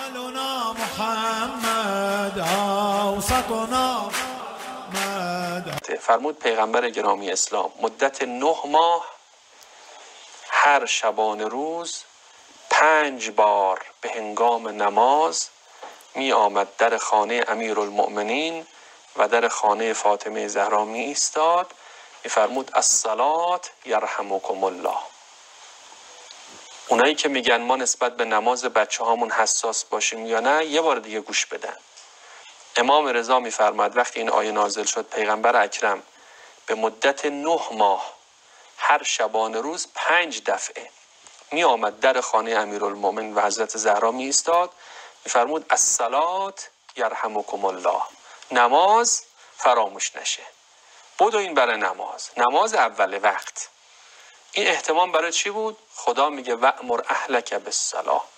اولنا محمد اوسطنا محمد. فرمود پیغمبر گرامی اسلام مدت 9 ماه هر شبانه روز 5 بار به هنگام نماز می آمد در خانه امیرالمؤمنین و در خانه فاطمه زهرا می ایستاد، می فرمود الصلاة یرحمکم الله. اونایی که میگن ما نسبت به نماز بچه هامون حساس باشیم یا نه، یه بار دیگه گوش بدن. امام رضا می فرماد وقتی این آیه نازل شد پیغمبر اکرم به مدت 9 ماه هر شبانه روز 5 دفعه می آمد در خانه امیرالمؤمنین و حضرت زهرا می ایستاد، می فرمود الصلاة یرحمکم الله، نماز فراموش نشه، بدوین برای نماز اول وقت. این اهتمام برای چی بود؟ خدا میگه وأمر اهلک بالصلاة،